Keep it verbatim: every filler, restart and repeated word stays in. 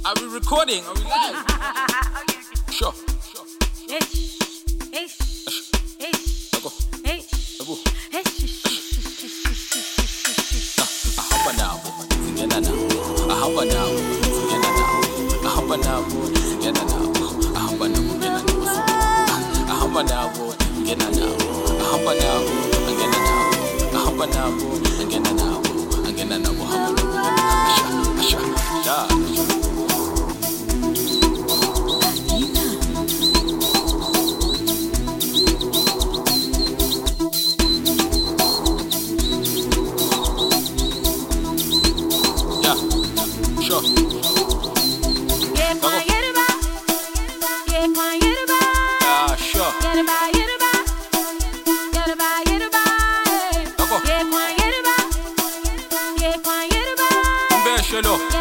Are we recording? Are we live? Sure. Ish, ish, ish, Go. ish, Go. ish. Ahamba nabo, singena nabo. Ahamba nabo, singena nabo. Ahamba nabo, singena nabo. Ahamba nabo, ngena nabo. Ahamba nabo, ngena nabo. Ahamba nabo, ngena nabo. Ahamba nabo, ngena nabo. Ngena nabo, ahamba nabo. Asha, asha, asha. Sure. Yeah, kwa yerba. Yeah, kwa yerba. Ah, sure. Yerba, yerba. Yerba, yerba. D'accord. Yeah, kwa yerba. Yeah, kwa yerba. Mbe shelo.